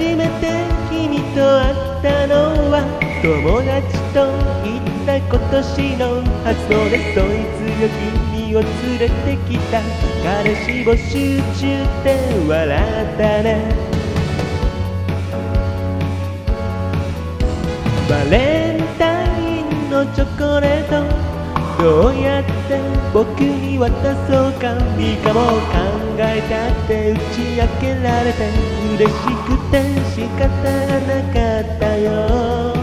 初めて君と会ったのは友達と行った今年の初詣で、そいつが君を連れてきた。彼氏募集中って笑ったね。バレンタインのチョコレート、どうやって僕に渡そうか。いいかも考えたって打ち明けられて嬉しくて仕方なかったよ。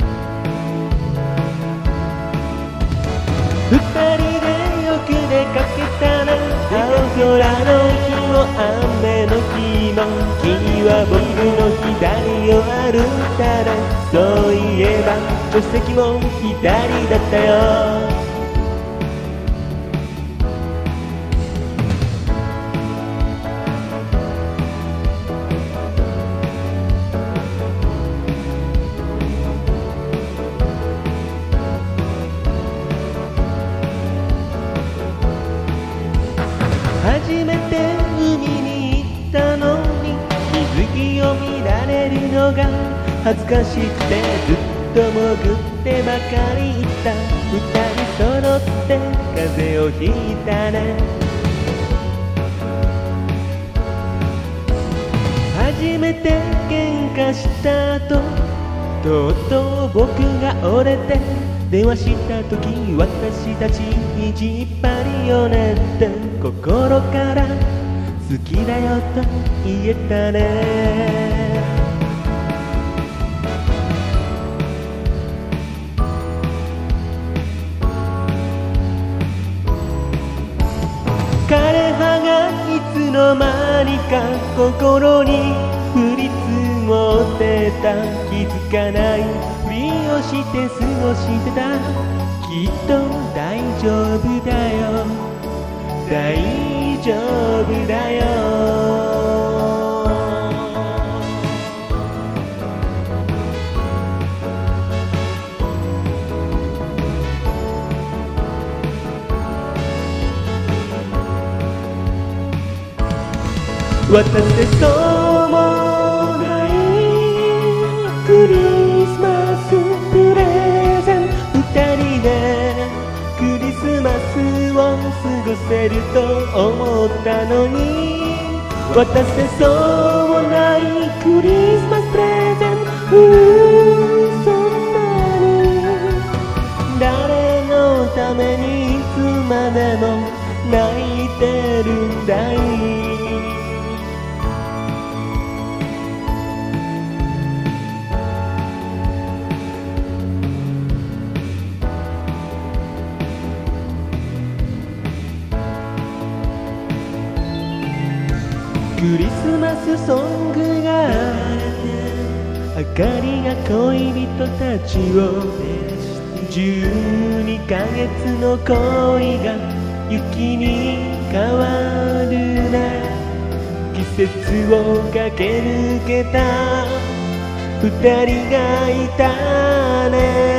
二人でよく出かけたら、青空の日も雨の日も、君は僕の左を歩いたら、そういえば助手席も左だったよ。初めて海に行ったのに水着を見られるのが恥ずかしくて、ずっと潜ってばかりいた。二人揃って風邪をひいたね。初めて喧嘩した後、とうとう僕が折れて電話した時、私たち意地っ張りよねって心から好きだよと言えたね。枯葉がいつの間にか心に降り積もってた。気づかないふりをして過ごしてた。きっと大丈夫だよ、大丈夫だよ。渡せそうもないクリスマスプレゼント、二人でクリスマスを過ごせると思ったのに、渡せそうもないクリスマスプレゼント、そんなに誰のためにいつまでも泣いてるんだい。クリスマスソングが明かりが恋人たちを、12ヶ月の恋が雪に変わるね。季節を駆け抜けた二人がいたね。